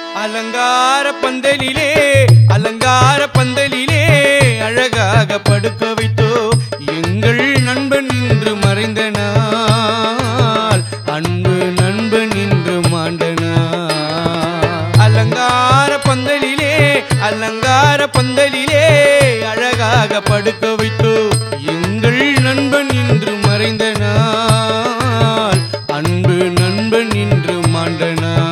அலங்கார பந்தலிலே அலங்கார பந்தலிலே அழகாக படுக்க வைத்தோ எங்கள் நண்பன் இன்று மறைந்த நாள் அன்பு நண்பன் இன்று மாண்ட நாள். அலங்கார பந்தலிலே அழகாக படுக்க வைத்தோ எங்கள் நண்பன் இன்று மறைந்த நாள் அன்பு நண்பன் இன்று மாண்ட நாள்.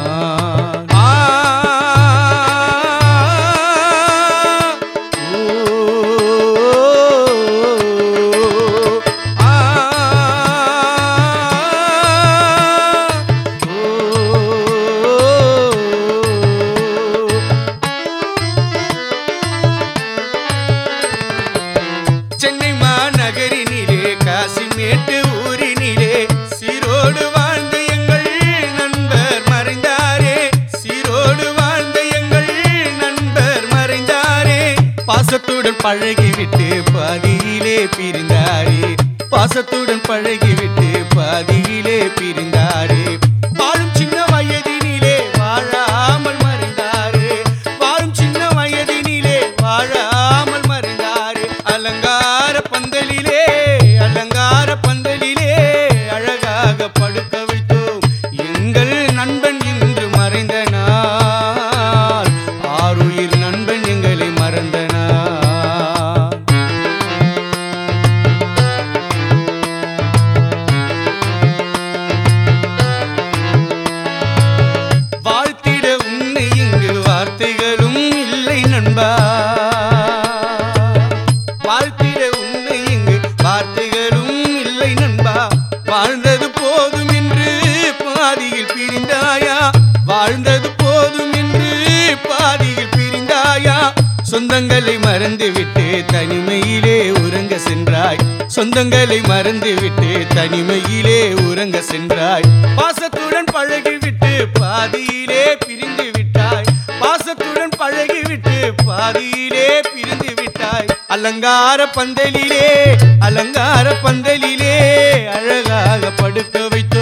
சென்னை மாநகரினிலே காசிமேட்டு ஊரினிலே சீரோடு வாழ்ந்த எங்கள் நண்பர் மறைந்தாரே சீரோடு வாழ்ந்த எங்கள் நண்பர் மறைந்தாரே. பாசத்துடன் பழகிவிட்டு பாதியிலே பிரிந்தாரே பாசத்துடன் பழகிவிட்டு பாதியிலே பிரிந்தாரே. வாழும் சின்ன வயதினிலே வாழாமல் மறைந்தாரே வாழும் சின்ன வயதினிலே வாழாமல் மறைந்தாரே. அலங்கார பந்தலிலே அழகாக படுக்க வைத்தோம் எங்கள் நண்பன் இன்று மறைந்த நாள் ஆருயிர் நண்பன் எங்களை மறந்த நாள். வாழ்த்திட உன்னை இங்கு வார்த்தைகளும் இல்லை நண்பா வாழ்த்திட உன்னை இங்கு வார்த்தைகளும் இல்லை நண்பா. வாழ்ந்தது போதும் என்று பாதியில் பிரிந்தாயா வாழ்ந்தது போதும் என்று பாதியில் பிரிந்தாயா. சொந்தங்களை மறந்துவிட்டு தனிமையிலே உறங்க சென்றாய் சொந்தங்களை மறந்துவிட்டு தனிமையிலே உறங்க சென்றாய். பாசத்துடன் பழகிவிட்டு பாதியிலே பிரிந்து விட்டாய் பாசத்துடன் பழகிவிட்டு பாதியிலே பிரிந்து விட்டாய். அலங்கார பந்தலிலே அழகாக படுக்க வைத்து